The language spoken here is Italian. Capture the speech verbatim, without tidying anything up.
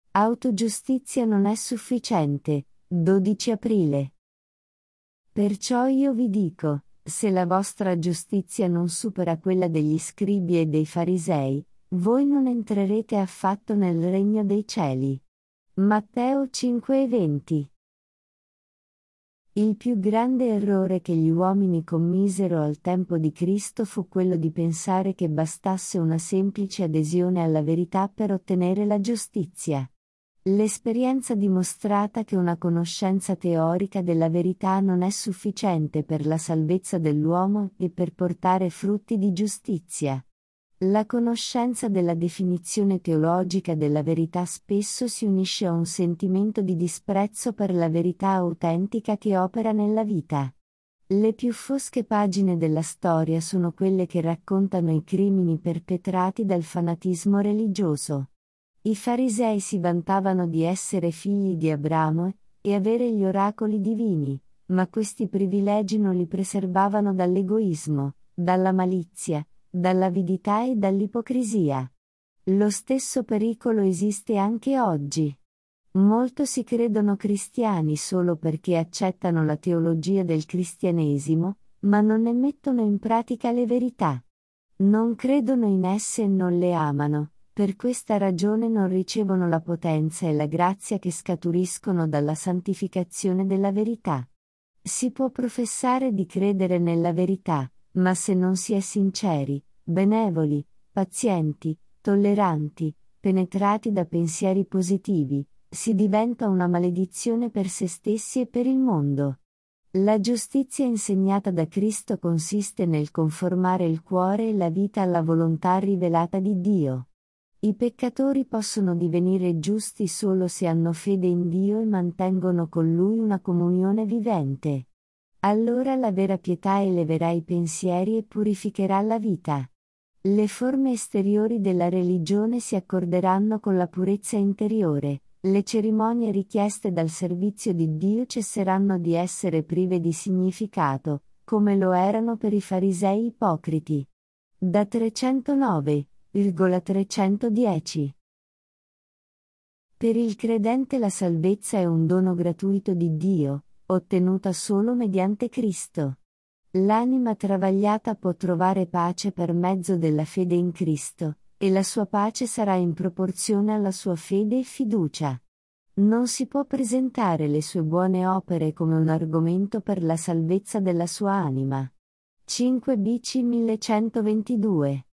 Autogiustizia non è sufficiente. dodici aprile. Perciò io vi dico, se la vostra giustizia non supera quella degli scribi e dei farisei, voi non entrerete affatto nel regno dei cieli. Matteo cinque e venti. Il più grande errore che gli uomini commisero al tempo di Cristo fu quello di pensare che bastasse una semplice adesione alla verità per ottenere la giustizia. L'esperienza dimostrata che una conoscenza teorica della verità non è sufficiente per la salvezza dell'uomo e per portare frutti di giustizia. La conoscenza della definizione teologica della verità spesso si unisce a un sentimento di disprezzo per la verità autentica che opera nella vita. Le più fosche pagine della storia sono quelle che raccontano i crimini perpetrati dal fanatismo religioso. I farisei si vantavano di essere figli di Abramo e avere gli oracoli divini, ma questi privilegi non li preservavano dall'egoismo, dalla malizia, dall'avidità e dall'ipocrisia. Lo stesso pericolo esiste anche oggi. Molto si credono cristiani solo perché accettano la teologia del cristianesimo, ma non ne mettono in pratica le verità. Non credono in esse e non le amano, per questa ragione non ricevono la potenza e la grazia che scaturiscono dalla santificazione della verità. Si può professare di credere nella verità, ma se non si è sinceri, benevoli, pazienti, tolleranti, penetrati da pensieri positivi, si diventa una maledizione per se stessi e per il mondo. La giustizia insegnata da Cristo consiste nel conformare il cuore e la vita alla volontà rivelata di Dio. I peccatori possono divenire giusti solo se hanno fede in Dio e mantengono con Lui una comunione vivente. Allora la vera pietà eleverà i pensieri e purificherà la vita. Le forme esteriori della religione si accorderanno con la purezza interiore, le cerimonie richieste dal servizio di Dio cesseranno di essere prive di significato, come lo erano per i farisei ipocriti. Da trecentonove virgola trecentodieci. Per il credente la salvezza è un dono gratuito di Dio, ottenuta solo mediante Cristo. L'anima travagliata può trovare pace per mezzo della fede in Cristo, e la sua pace sarà in proporzione alla sua fede e fiducia. Non si può presentare le sue buone opere come un argomento per la salvezza della sua anima. cinque B C millecentoventidue